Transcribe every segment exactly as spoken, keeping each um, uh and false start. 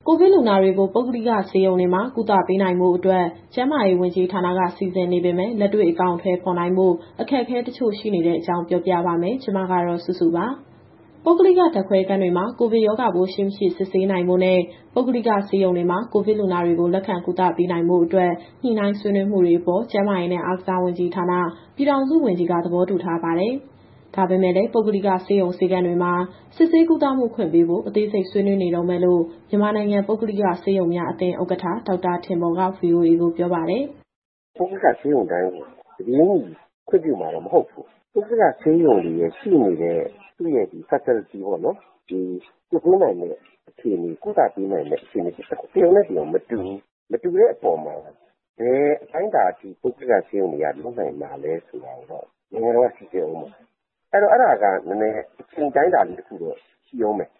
ကိုဗစ်လူနာတွေကို ပုဂ္ဂလိကဆေးရုံတွေမှာ ကုသပေးနိုင်ဖို့အတွက် ကျန်းမာရေးဝန်ကြီးဌာနက စီစဉ်နေပေမဲ့ လက်တွေ့အကောင်အထည်ဖော်နိုင်ဖို့ အခက်အခဲတချို့ရှိနေတဲ့အကြောင်း ပြောပြပါမယ်။ ဒီသတင်းကို ဗွီအိုအေမြန်မာပိုင်း သတင်းထောက်စုစုက တင်ဆက်ပေးမှာပါ။ ပုဂ္ဂလိကဓာတ်ခွဲခန်းတွေမှာ ကိုဗစ်ရောဂါပိုးရှိ၊ မရှိ စစ်ဆေးနိုင်ဖို့နဲ့ ပုဂ္ဂလိကဆေးရုံတွေမှာ ကိုဗစ်လူနာတွေကို လက်ခံကုသပေးနိုင်ဖို့အတွက် ညှိနှိုင်းဆွေးနွေးမှုတွေအပေါ် ကျန်းမာရေးနဲ့ အားကစားဝန်ကြီးဌာန ပြည်ထောင်စုဝန်ကြီးက သဘောတူထားပါတယ်။ ဒါပေမဲ့လည်း ပုဂ္ဂလိကဆေးရုံ ဆေးခန်းတွေမှာ စစ်ဆေးကုသမှုခွင့်ပေးဖို့ အသေးစိတ်ဆွေးနွေးနေတုန်းပဲလို့ မြန်မာနိုင်ငံ ပုဂ္ဂလိကဆေးရုံများအသင်းဥက္ကဋ္ဌ ဒေါက်တာထင်ပေါ်က VOA ကိုပြောပါတယ်။ “ပုဂ္ဂလိကဆေးရုံတိုင်းကို တပြေးညီခွင့်ပြုမှာတော့မဟုတ်ဘူး။ ပုဂ္ဂလိကဆေးရုံတွေရဲ့ရှိနေတဲ့ သူ့ရဲ့ဒီ Facility ပေါ့နော်။ ဒီကုပေးနိုင်တဲ့အခြေအနေ၊ ကုသပေးနိုင်တဲ့အခြေအနေတရုံနဲ့တရုံမတူဘူး။ မတူတဲ့အပေါ်မှာ ဘယ်အတိုင်းအတာအထိ ပုဂ္ဂလိကဆေးရုံတွေကလုပ်နိုင်မှာလဲဆိုတာကိုတော့ နိုင်ငံတော်ကစိစစ်ဦးမှာ။ အဲတော့အဲဒါကနည်းနည်းအချိန်အတိုင်းအတာလေးတခုတော့ရှိဦးမယ်။ ”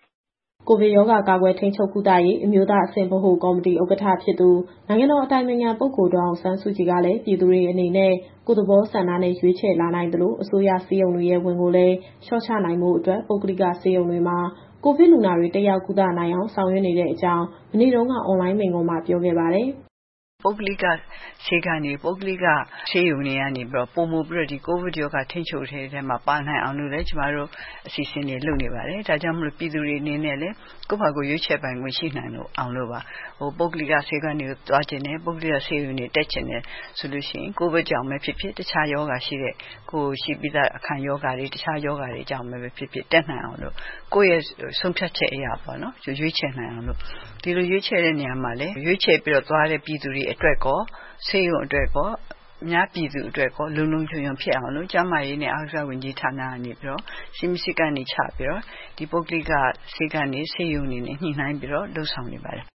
ကိုဗစ်ရောဂါကာကွယ်ထိန်းချုပ်ကုသရေး အမျိုးသားအဆင့်ဗဟိုကော်မတီဥက္ကဋ္ဌဖြစ်သူ နိုင်ငံတော်အတိုင်ပင်ခံပုဂ္ဂိုလ် ဒေါ်အောင်ဆန်းစုကြည်ကလည်း ပြည်သူတွေအနေနဲ့ ကိုယ့်သဘောဆန္ဒနဲ့ ရွေးချယ်လာနိုင်သလို အစိုးရဆေးရုံတွေရဲ့ဝန်ကိုလည်း လျှော့ချနိုင်ဖို့အတွက် ပုဂ္ဂလိကဆေးရုံတွေမှာ ကိုဗစ်လူနာတွေ တက်ရောက်ကုသနိုင်အောင် ဆောင်ရွက်နေတဲ့အကြောင်း မနေ့တုန်းက အွန်လိုင်းမိန့်ခွန်းမှာပြောခဲ့ပါတယ်။ “ပုဂ္ဂလိကဆေးခန်းတွေ၊ ပုဂ္ဂလိကဆေးရုံတွေကနေပြီးတော့ ပိုမိုပြီးတော့ ဒီကိုဗစ်ရောဂါထိန်းချုပ်ရေးထဲမှာပါနိုင်အောင်လို့လည်း ကျမတို့အစီအစဉ်တွေလုပ်နေပါတယ်။ ဒါကြောင့်မို့လို့ပြည်သူတွေအနေနဲ့လည်း ကိုယ့်ဘာကိုယ်ရွေးချယ်ပိုင်ခွင့်ရှိနိုင်အောင်လို့ပါ။ ပုဂ္ဂလိကဆေးခန်းတွေကိုသွားချင်တယ်၊ ပုဂ္ဂလိကဆေးရုံတွေတက်ချင်တယ်ဆိုလို့ရှိရင် ကိုဗစ်ကြောင့်ပဲဖြစ်ဖြစ် တခြားရောဂါရှိတဲ့ ကိုယ်ရှိပြီးသားအခံရောဂါတွေ၊ တခြားရောဂါတွေကြောင့်ပဲဖြစ်ဖြစ် တက်နိုင်အောင်လို့ ကိုယ့်ရဲ့ဆုံးဖြတ်ချက်အရပေါ့နော် ရွေးချယ်နိုင်အောင်လို့ ဒီလိုရွေးချယ်တဲ့နေရာမှာလည်း ရွေးချယ်ပြီးတော့သွားတဲ့ပြည်သူတွေအတွက်ကော ဆေးရုံအတွက်ကော အများပြည်သူအတွက်ကော လုံလုံခြုံခြုံဖြစ်အောင်လို့ ကျန်းမာရေးနဲ့ အားကစားဝန်ကြီးဌာနကနေပြီးတော့ စည်းမျဉ်းစည်းကမ်းတွေချပြီးတော့ ဒီပုဂ္ဂလိကဆေးခန်းတွေ၊ ဆေးရုံတွေနဲ့ညှိနှိုင်းပြီးတော့လုပ်ဆောင်နေပါတယ်။ ”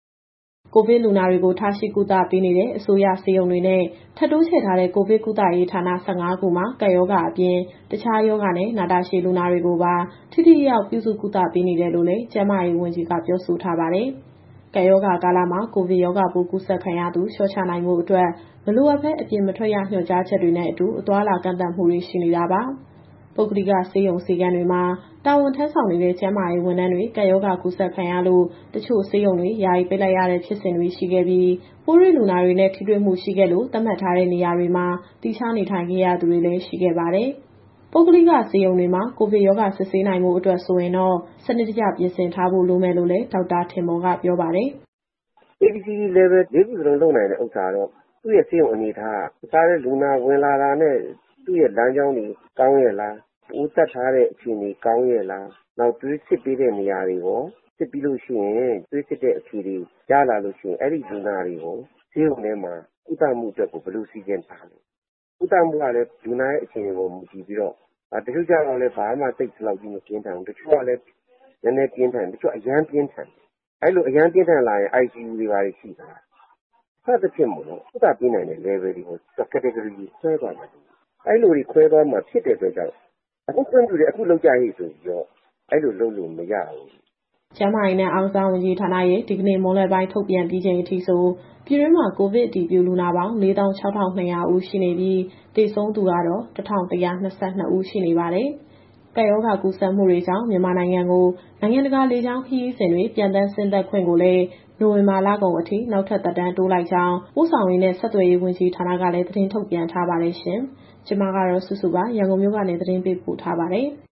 ကိုဗစ်လူနာတွေကို ထားရှိကုသပေးနေတဲ့ အစိုးရဆေးရုံတွေနဲ့ ထပ်တိုးချဲ့ထားတဲ့ ကိုဗစ်ကုသရေးဌာန ၁၅ ခုမှာ ကပ်ရောဂါအပြင် တခြားရောဂါနဲ့ နာတာရှည်လူနာတွေကိုပါ ထိထိရောက်ရောက်ပြုစုကုသပေးနေတယ်လို့လည်း ကျန်းမာရေးဝန်ကြီးကပြောဆိုထားပါတယ်။ ကပ်ရောဂါကာလမှာ ကိုဗစ်ရောဂါပိုးကူးစက်ခံရသူ လျှော့ချနိုင်ဖို့အတွက် မလိုအပ်ဘဲအပြင်မထွက်ရ ညွှန်ကြားချက်တွေနဲ့အတူ အသွားအလာကန့်သတ်မှုတွေရှိနေတာပါ။ ပုဂ္ဂလိကဆေးရုံဆေးခန်းတွေမှာ တာဝန်ထမ်းဆောင်နေတဲ့ ကျန်းမာရေးဝန်ထမ်းတွေ ကပ်ရောဂါကူးစက်ခံရလို့ တချို့ဆေးရုံတွေ ယာယီပိတ်လိုက်ရတဲ့ဖြစ်စဉ်တွေရှိခဲ့ပြီး ပိုးတွေ့လူနာတွေနဲ့ ထိတွေ့မှုရှိခဲ့လို့ သတ်မှတ်ထားတဲ့နေရာတွေမှာ သီးခြားနေထိုင်ခဲ့ရသူတွေလည်း ရှိခဲ့ပါတယ်။ ပုဂ္ဂလိကဆေးရုံတွေမှာ ကိုဗစ်ရောဂါစစ်ဆေးနိုင်ဖို့အတွက်ဆိုရင်တော့ စနစ်တကျပြင်ဆင်ထားဖို့လိုမယ်လို့လည်း ဒေါက်တာထင်ပေါ်ကပြောပါတယ်။ “A B C D Level လေးခုစလုံးလုပ်နိုင်တဲ့ဥစ္စာတော့ သူ့ရဲ့ဆေးရုံအနေအထားက တခါတည်းလူနာဝင်လာတာနဲ့ သူ့ရဲ့လမ်းကြောင်းတွေကောင်းရဲ့လား၊ ပိုးသတ်ထားတဲ့အခြေအနေကောင်းရဲ့လား။ နောက်သွေးစစ်ပေးတဲ့နေရာတွေရော စစ်ပြီးလို့ရှိရင်သွေးစစ်တဲ့အဖြေတွေရလာလို့ရှိရင် အဲဒီလူနာတွေကိုဆေးရုံထဲမှာကုသမှုအတွက်ကိုဘယ်လိုစီစဉ်ထားလဲ။ ကုသမှုကလည်းလူနာရဲ့အခြေအနေပေါ်မူတည်ပြီးတော့ တချို့ကျတော့လည်းဘာမှသိပ်ဒီလောက်ကြီးမပြင်းထန်ဘူး။ တချို့ကလည်းနည်းနည်းပြင်းထန်တယ်။ တချို့အရမ်းပြင်းထန်တယ်။ အဲလိုအရမ်းပြင်းထန်လာရင် အိုင်စီယူတွေဘာတွေရှိလာ။ စသဖြင့်ပေါ့နော် ကုသပေးနိုင်တဲ့ Level တွေကို Category တွေခွဲသွားမယ်။ အဲလိုတွေခွဲသွားမှာဖြစ်တဲ့အတွက်ကြောင့် အခုခွင့်ပြုတယ်၊ အခုလုပ်ကြဟိဆိုပြီးတော့ အဲလိုလုပ်လို့မရဘူး။ ” ကျန်းမာရေးနဲ့ အားကစားဝန်ကြီးဌာနရဲ့ ဒီကနေ့မွန်းလွဲပိုင်းထုတ်ပြန်ပြီးချိန်အထိဆို ပြည်တွင်းမှာကိုဗစ်အတည်ပြုလူနာပေါင်း လေးသောင်းခြောက်ထောင်နှစ်ရာဦးရှိနေပြီး သေဆုံးသူကတော့ ၁,၁၂၂ ဦးရှိနေပါတယ်။ ကပ်ရောဂါကူးစက်မှုတွေကြောင့် မြန်မာနိုင်ငံကို နိုင်ငံတကာလေကြောင်းခရီးစဉ်တွေ ပျံသန်းဆင်းသက်ခွင့်ကိုလည်း နိုဝင်ဘာလကုန်အထိ နောက်ထပ်သက်တမ်းတိုးလိုက်ကြောင်း ပို့ဆောင်ရေးနဲ့ ဆက်သွယ်ရေးဝန်ကြီးဌာနကလည်း သတင်းထုတ်ပြန်ထားပါတယ်ရှင်။ ဒီသတင်းကို ဗွီအိုအေမြန်မာပိုင်း သတင်းထောက်စုစုက ရန်ကုန်မြို့ကနေ သတင်းပေးပို့ထားပါတယ်။